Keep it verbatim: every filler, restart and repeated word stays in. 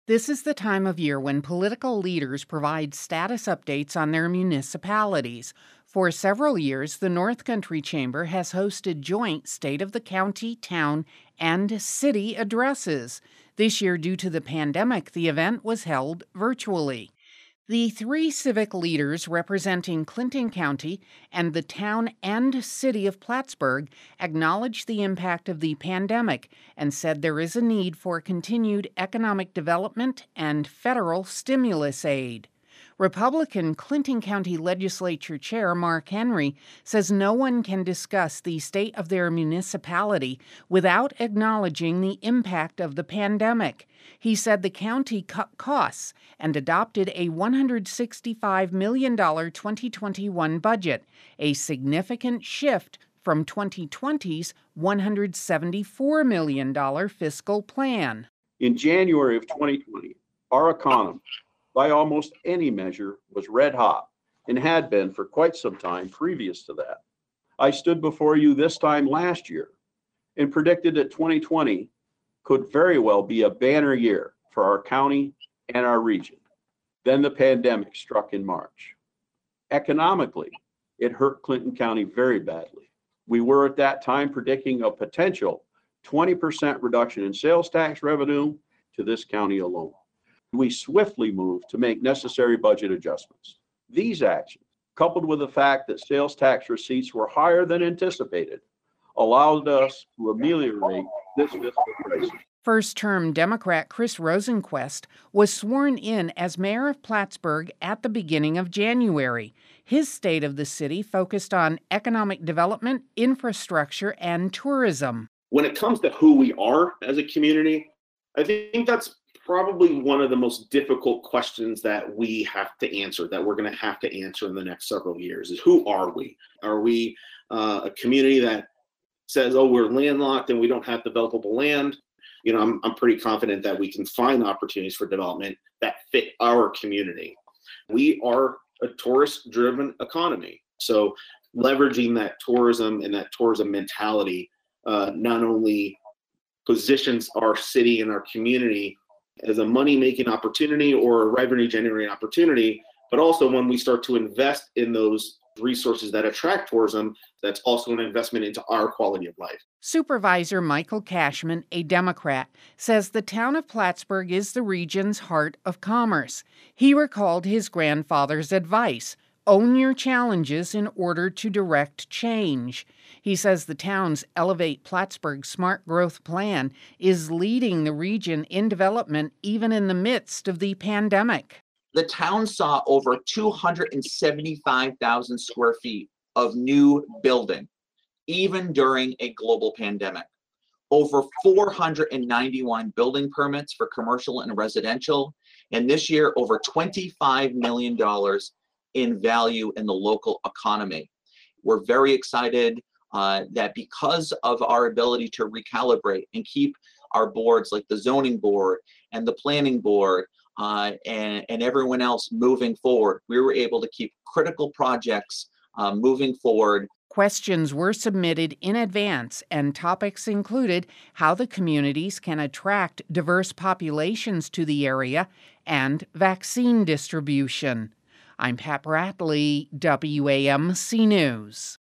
This is the time of year when political leaders provide status updates on their municipalities. For several years, the North Country Chamber has hosted joint state of the county, town, and city addresses. This year, due to the pandemic, the event was held virtually. The three civic leaders representing Clinton County and the town and city of Plattsburgh acknowledged the impact of the pandemic and said there is a need for continued economic development and federal stimulus aid. Republican Clinton County Legislature Chair Mark Henry says no one can discuss the state of their municipality without acknowledging the impact of the pandemic. He said the county cut costs and adopted a one hundred sixty-five million dollars twenty twenty-one budget, a significant shift from twenty twenty's one hundred seventy-four million dollars fiscal plan. In January of twenty twenty, our economy, by almost any measure, was red hot and had been for quite some time previous to that. I stood before you this time last year and predicted that twenty twenty could very well be a banner year for our county and our region. Then the pandemic struck in March. Economically, it hurt Clinton County very badly. We were at that time predicting a potential twenty percent reduction in sales tax revenue to this county alone. We swiftly moved to make necessary budget adjustments. These actions, coupled with the fact that sales tax receipts were higher than anticipated, allowed us to ameliorate this fiscal crisis. First-term Democrat Chris Rosenquist was sworn in as mayor of Plattsburgh at the beginning of January. His state of the city focused on economic development, infrastructure, and tourism. When it comes to who we are as a community, I think that's probably one of the most difficult questions that we have to answer, that we're going to have to answer in the next several years, is who are we? Are we uh, a community that says, oh, we're landlocked and we don't have developable land? You know, I'm, I'm pretty confident that we can find opportunities for development that fit our community. We are a tourist-driven economy. So leveraging that tourism and that tourism mentality uh, not only positions our city and our community as a money-making opportunity or a revenue-generating opportunity, but also when we start to invest in those resources that attract tourism, that's also an investment into our quality of life. Supervisor Michael Cashman, a Democrat, says the town of Plattsburgh is the region's heart of commerce. He recalled his grandfather's advice: own your challenges in order to direct change. He says the town's Elevate Plattsburgh Smart Growth Plan is leading the region in development even in the midst of the pandemic. The town saw over two hundred seventy-five thousand square feet of new building, even during a global pandemic. Over four hundred ninety-one building permits for commercial and residential, and this year over twenty-five million dollars in value in the local economy. We're very excited uh, that because of our ability to recalibrate and keep our boards like the zoning board and the planning board uh, and, and everyone else moving forward, we were able to keep critical projects uh, moving forward. Questions were submitted in advance, and topics included how the communities can attract diverse populations to the area and vaccine distribution. I'm Pat Bradley, W A M C News.